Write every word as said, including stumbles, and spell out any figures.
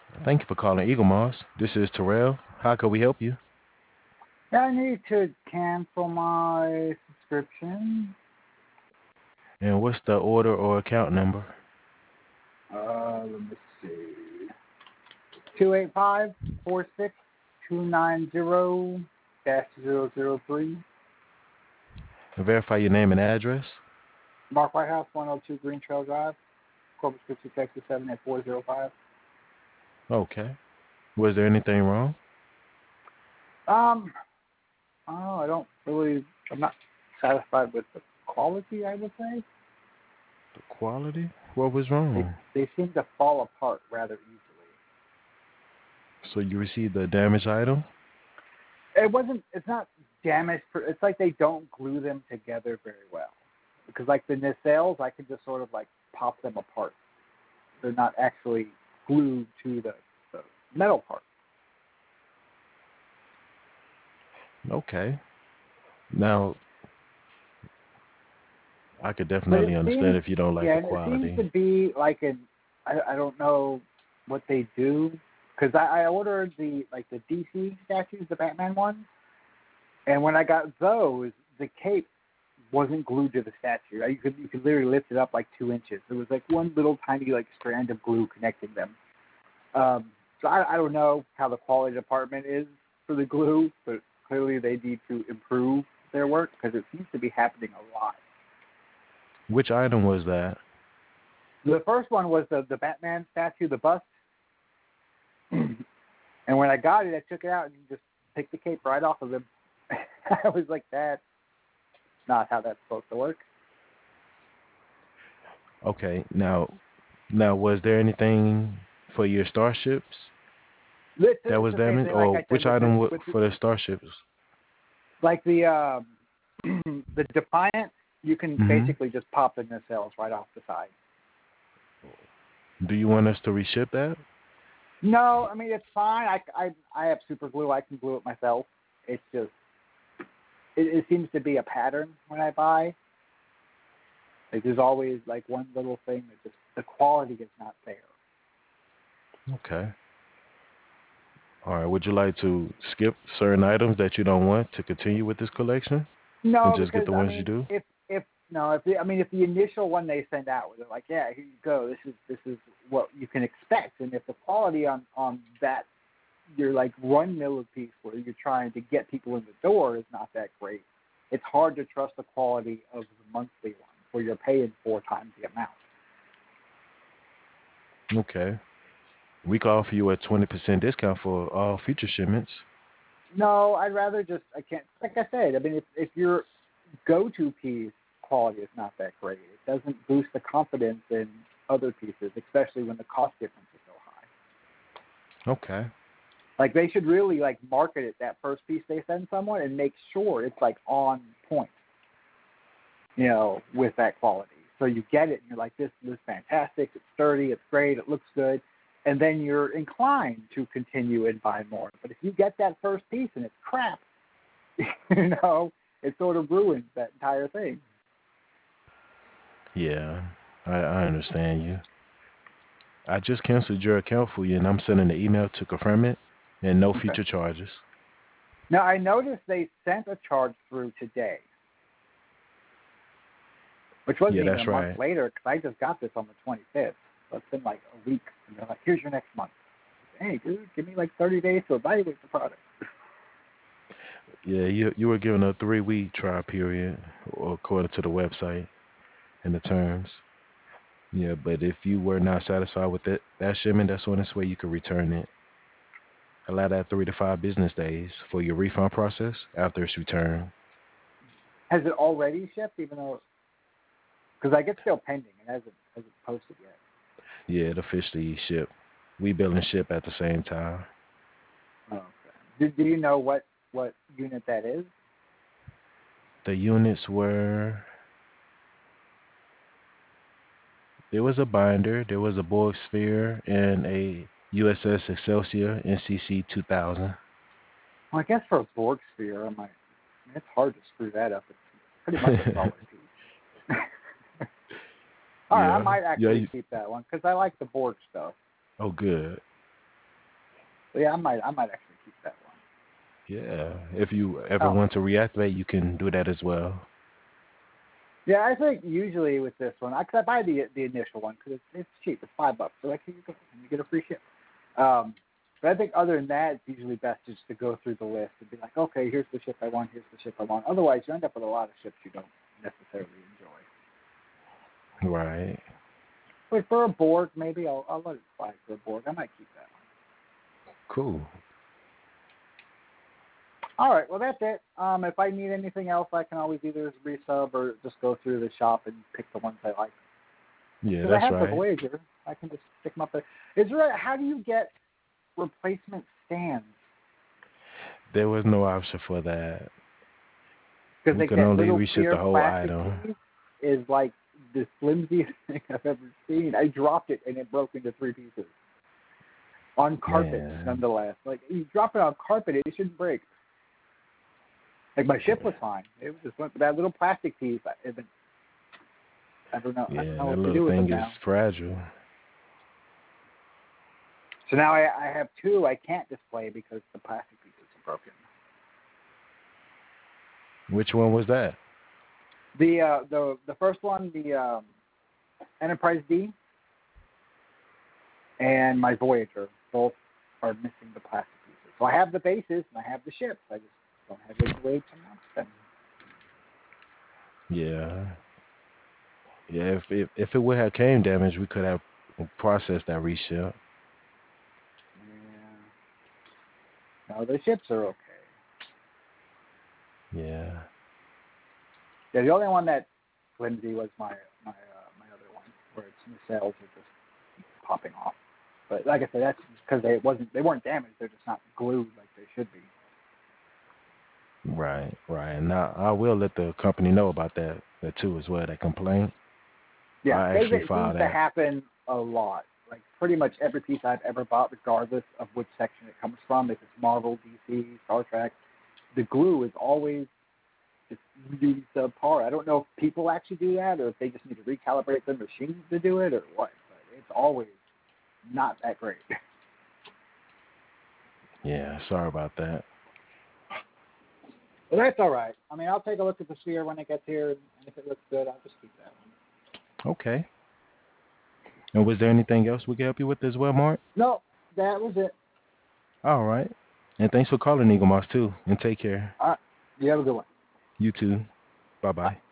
Thank you for calling Eagle Moss. This is Terrell. How can we help you? Yeah, I need to cancel my subscription. And what's the order or account number? Uh, let me see. Two eight five four six two nine zero dash zero zero three. And verify your name and address. Mark Whitehouse, one oh two Green Trail Drive, Corpus Christi, Texas seven eight four zero five. Okay. Was there anything wrong? Um, oh, I don't really. I'm not satisfied with the quality. I would say The quality? What was they wrong? they seem to fall apart rather easily. So you received a damaged item? It wasn't. It's not damaged. For, it's like they don't glue them together very well. Because like the nacelles, I can just sort of like pop them apart. They're not actually glued to the, the metal part. Okay. Now, I could But definitely it understand seems, if you don't like yeah, the and it seems quality. to be like an. I, I don't know what they do because I, I ordered the like the D C statues, the Batman ones, and when I got those, the cape wasn't glued to the statue. You could you could literally lift it up like two inches. There was like one little tiny like strand of glue connecting them. Um, so I, I don't know how the quality department is for the glue, but clearly they need to improve their work because it seems to be happening a lot. Which item was that? The first one was the the Batman statue, the bust, and when I got it, I took it out and just picked the cape right off of him. I was like, that's not how that's supposed to work. Okay. Now, now was there anything for your starships It's, that it's was the same damaged, thing, like or I said, which with the item wa- with the, for the starships? like the um, the Defiant. You can Mm-hmm. basically just pop the nacelles right off the side. Do you want us to reship that? No, I mean it's fine. I, I, I have super glue. I can glue it myself. It's just it, it seems to be a pattern when I buy. Like there's always like one little thing that just the quality is not there. Okay. All right. Would you like to skip certain items that you don't want to continue with this collection and No, just get because the I ones you mean do? if if no if the, I mean if the initial one they send out where they're like yeah here you go this is this is what you can expect and if the quality on on that your like run millipede where you're trying to get people in the door is not that great. It's hard to trust the quality of the monthly one where you're paying four times the amount. Okay. We can offer you a twenty percent discount for all future shipments. No, I'd rather just I can't like I said. I mean, if if your go-to piece quality is not that great, it doesn't boost the confidence in other pieces, especially when the cost difference is so high. Okay. Like they should really like market it that first piece they send someone and make sure it's like on point, you know, with that quality. So you get it and you're like, this, this is fantastic. It's sturdy. It's great. It looks good. And then you're inclined to continue and buy more. But if you get that first piece and it's crap, you know, it sort of ruins that entire thing. Yeah. I, I understand you. I just canceled your account for you and I'm sending an email to confirm it and no Okay. future charges. Now I noticed they sent a charge through today, which wasn't Yeah, even a that's month right. later because I just got this on the twenty-fifth. So it's been like a week. And they're like, here's your next month. Hey, dude, give me like thirty days to evaluate the product. Yeah, you you were given a three week trial period according to the website and the terms. Yeah, but if you were not satisfied with it, that shipment, that's on its way. You could return it. Allow that three to five business days for your refund process after it's returned. Has it already shipped, even though, because I get still pending. It hasn't, hasn't posted yet. Yeah, it officially ship. We bill and ship at the same time. Oh, okay. Do, do you know what, what unit that is? The units were there was a binder, there was a Borg sphere, and a U S S Excelsior N C C two thousand. Well, I guess for a Borg sphere, I might, it's hard to screw that up. It's pretty much a solid piece. All right, I Yeah, might yeah. actually You, keep that one because I like the Borg stuff. oh, good. So yeah, I might I might actually keep that one. Yeah. If you ever Oh want to reactivate, you can do that as well. yeah, I think usually with this one, because I buy the the initial one because it's, it's cheap. It's five bucks. So like here you go, and you get a free ship. Um, but I think other than that, it's usually best just to go through the list and be like, okay, here's the ship I want, here's the ship I want. Otherwise, you end up with a lot of ships you don't necessarily enjoy. Right. But for a Borg, maybe I'll I'll let it slide for a Borg. I might keep that Cool. one. All right, well that's it. Um, if I need anything else, I can always either resub or just go through the shop and pick the ones I like. Yeah, Because I that's have the right. Voyager, I can just stick them up there. Is there? A, how do you get replacement stands? There was no option for that. Because We like can that only little reship clear the whole plastic item. piece is like the flimsiest thing I've ever seen. I dropped it and it broke into three pieces on carpet, Man. nonetheless. Like you drop it on carpet, it shouldn't break. Like my ship was fine. It was just went that little plastic piece. I, it, I don't know. I don't Yeah, know that what to little do with them thing is now. fragile. So now I, I have two I can't display because the plastic pieces are broken. Which one was that? The uh, the the first one, the um, Enterprise D, and my Voyager, both are missing the plastic pieces. So I have the bases and I have the ships. I just don't have any way to mount them. Yeah. Yeah, if if, if it would have came damaged, we could have processed that reship. Yeah. No, the ships are okay. Yeah. Yeah, the only one that flimsy was my my uh, my other one, where its nacelles are just popping off. But like I said, that's because they wasn't they weren't damaged. They're just not glued like they should be. Right, right. And I, I will let the company know about that, that too as well, that complaint. Yeah, I because actually it seems filed to that. happen a lot. Like pretty much every piece I've ever bought, regardless of which section it comes from, if it's Marvel, D C, Star Trek, the glue is always just really subpar. I don't know if people actually do that or if they just need to recalibrate their machines to do it or what, but it's always not that great. Yeah, sorry about that. Well, that's all right. I mean, I'll take a look at the sphere when it gets here, and if it looks good, I'll just keep that one. Okay. And was there anything else we could help you with as well, Mark? No, that was it. All right. And thanks for calling Eagle Moss too. And take care. All right. You have a good one. You too. Bye Bye. bye.